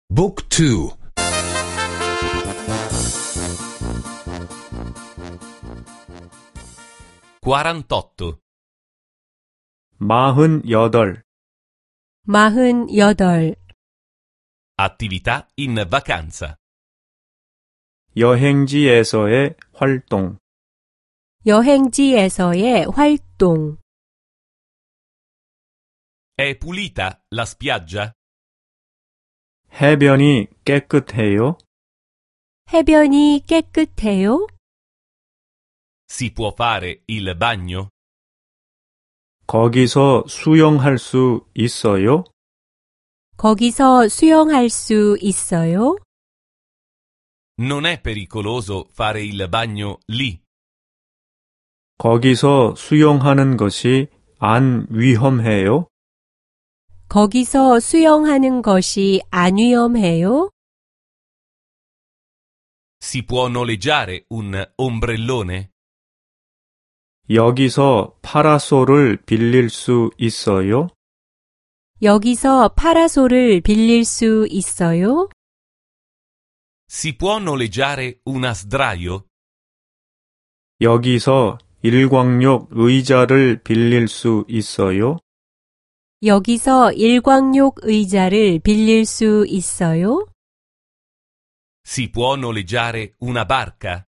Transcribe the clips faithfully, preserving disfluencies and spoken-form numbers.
บุ๊กทู quarantotto 마흔여덟 마흔여덟 attività in vacanza 여행지에서의 활동 여행지에서의 활동 È pulita la spiaggia? 해변이 깨끗해요? 해변이 깨끗해요? Si può fare il bagno? 거기서 수영할 수 있어요? 거기서 수영할 수 있어요? Non è pericoloso fare il bagno lì? 거기서 수영하는 것이 안 위험해요? 거기서 수영하는 것이 안 위험해요? Si può noleggiare un ombrellone? 여기서 파라솔을 빌릴 수 있어요? 여기서 파라솔을 빌릴 수 있어요? Si può noleggiare una sdraio? 여기서 일광욕 의자를 빌릴 수 있어요? 여기서 일광욕 의자를 빌릴 수 있어요? Si può noleggiare una barca?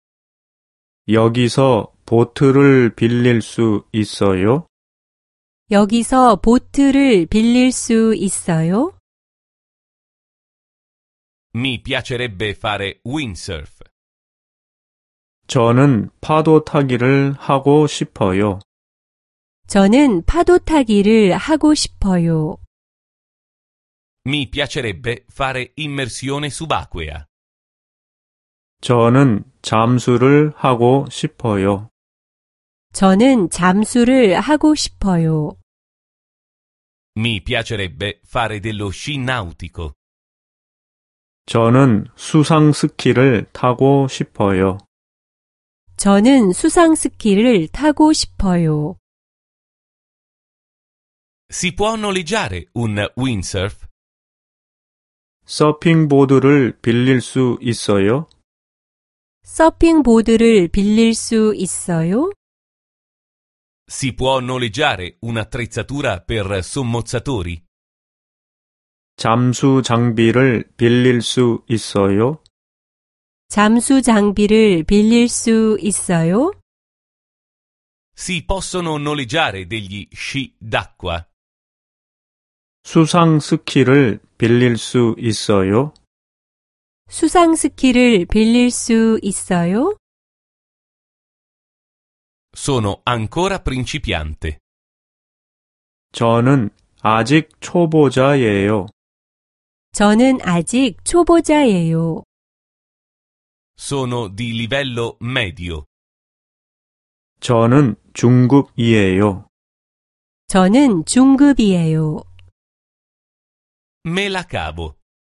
여기서 보트를 빌릴 수 있어요? 여기서 보트를 빌릴 수 있어요? Mi piacerebbe fare windsurf. 저는 파도 타기를 하고 싶어요. 저는 파도 타기를 하고 싶어요. Mi piacerebbe fare immersione subacquea. 저는 잠수를 하고 싶어요. 저는 잠수를 하고 싶어요. Mi piacerebbe fare dello sci nautico. 저는 수상 스키를 타고 싶어요. 저는 수상 스키를 타고 싶어요. Si può noleggiare un windsurf? 서핑보드를 빌릴 수 있어요? 서핑보드를 빌릴 수 있어요? Si può noleggiare un'attrezzatura per sommozzatori? 잠수 장비를 빌릴 수 있어요? 잠수 장비를 빌릴 수 있어요? Si possono noleggiare degli sci d'acqua? 수상 스키를 빌릴 수 있어요? 수상 스키를 빌릴 수 있어요? Sono ancora principiante. 저는 아직 초보자예요. 저는 아직 초보자예요. Sono di livello medio. 저는 중급이에요. 저는 중급이에요. Me la cavo.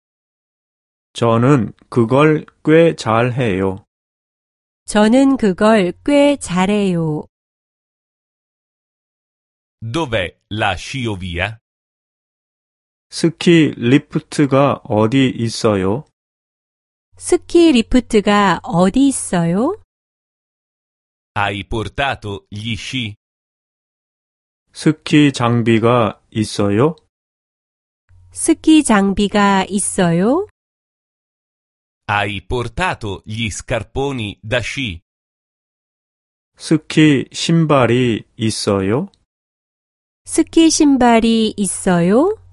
저는 그걸 꽤 잘해요. 저는 그걸 꽤 잘해요. Dov'è la sciovia? 스키 리프트가 어디 있어요? 스키 리프트가 어디 있어요? Hai portato gli sci? 스키 장비가 있어요? 스키 장비가 있어요? Hai portato gli scarponi da sci? 스키 신발이 있어요? 스키 신발이 있어요?